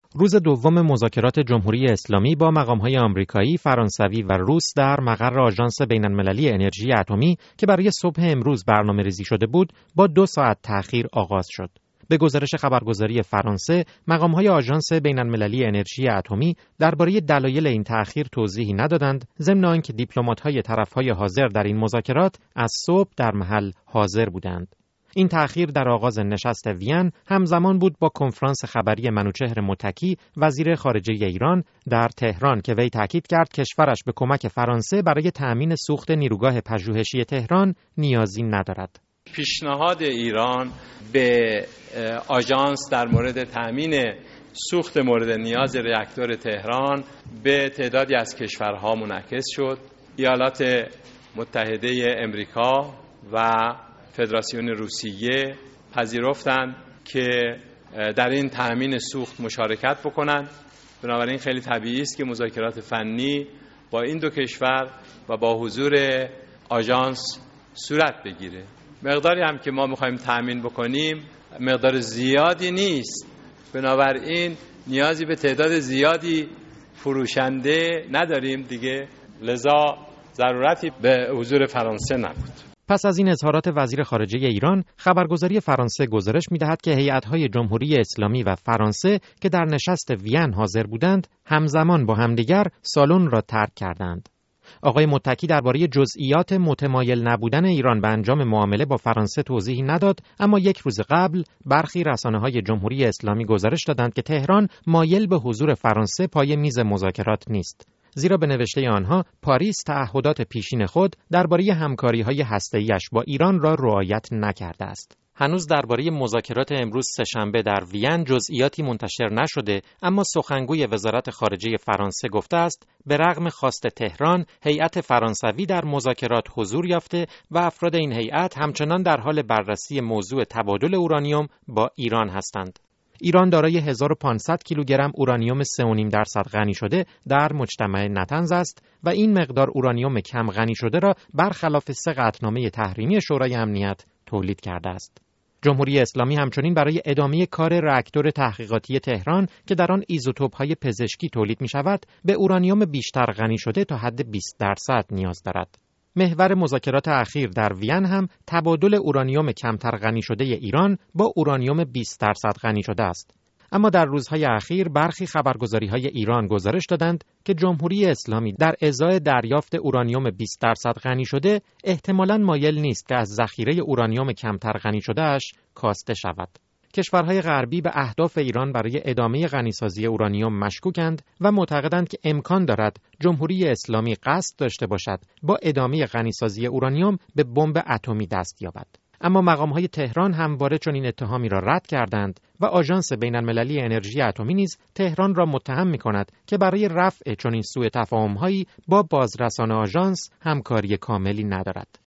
روز دوم مذاکرات جمهوری اسلامی با مقام‌های آمریکایی، فرانسوی و روس در مقر آژانس بین‌المللی انرژی اتمی که برای صبح امروز برنامه‌ریزی شده بود، با 2 ساعت تأخیر آغاز شد. به گزارش خبرگزاری فرانسه، مقام‌های آژانس بین‌المللی انرژی اتمی درباره دلایل این تأخیر توضیحی ندادند، ضمن آنکه دیپلمات‌های طرف‌های حاضر در این مذاکرات از صبح در محل حاضر بودند. این تأخیر در آغاز نشست وین همزمان بود با کنفرانس خبری منوچهر متکی وزیر خارجه ایران در تهران که وی تاکید کرد کشورش به کمک فرانسه برای تأمین سوخت نیروگاه پژوهشی تهران نیازی ندارد. پیشنهاد ایران به آژانس در مورد تأمین سوخت مورد نیاز راکتور تهران به تعدادی از کشورها منعکس شد. ایالات متحده امریکا و فدراسیون روسیه پذیرفتند که در این تأمین سوخت مشارکت بکنند. بنابراین خیلی طبیعی است که مذاکرات فنی با این دو کشور و با حضور آژانس صورت بگیره. مقداری هم که ما می‌خوایم تأمین بکنیم مقدار زیادی نیست، بنابراین نیازی به تعداد زیادی فروشنده نداریم دیگه، لذا ضرورتی به حضور فرانسه نبود. پس از این اظهارات وزیر خارجه ایران، خبرگزاری فرانسه گزارش می‌دهد که هیئت‌های جمهوری اسلامی و فرانسه که در نشست وین حاضر بودند، همزمان با همدیگر سالن را ترک کردند. آقای متکی درباره جزئیات متمایل نبودن ایران به انجام معامله با فرانسه توضیحی نداد، اما یک روز قبل برخی رسانه‌های جمهوری اسلامی گزارش دادند که تهران مایل به حضور فرانسه پای میز مذاکرات نیست. زیرا به نوشته آنها پاریس تعهدات پیشین خود درباره همکاری‌های هسته‌ای‌اش با ایران را رعایت نکرده است. هنوز درباره مذاکرات امروز سه‌شنبه در وین جزئیاتی منتشر نشده، اما سخنگوی وزارت خارجه فرانسه گفته است به رغم خواست تهران، هیئت فرانسوی در مذاکرات حضور یافته و افراد این هیئت همچنان در حال بررسی موضوع تبادل اورانیوم با ایران هستند. ایران دارای 1500 کیلوگرم اورانیوم 3.5% غنی شده در مجتمع نطنز است و این مقدار اورانیوم کم غنی شده را برخلاف 3 قطعنامه تحریمی شورای امنیت تولید کرده است. جمهوری اسلامی همچنین برای ادامه کار راکتور تحقیقاتی تهران که در آن ایزوتوپ‌های پزشکی تولید می‌شود، به اورانیوم بیشتر غنی شده تا حد 20% نیاز دارد. محور مذاکرات اخیر در وین هم تبادل اورانیوم کمتر غنی شده ایران با اورانیوم 20% غنی شده است. اما در روزهای اخیر برخی خبرگزاری‌های ایران گزارش دادند که جمهوری اسلامی در ازای دریافت اورانیوم 20% غنی شده احتمالاً مایل نیست که از ذخیره اورانیوم کمتر غنی شده‌اش کاسته شود. کشورهای غربی به اهداف ایران برای ادامه غنیسازی اورانیوم مشکوکند و معتقدند که امکان دارد جمهوری اسلامی قصد داشته باشد با ادامه غنیسازی اورانیوم به بمب اتمی دست یابد. اما مقام‌های تهران همواره چنین اتهامی را رد کردند و آژانس بین‌المللی انرژی اتمی نیز تهران را متهم می‌کند که برای رفع چنین سوء تفاهم‌هایی با بازرسان آژانس همکاری کاملی ندارد.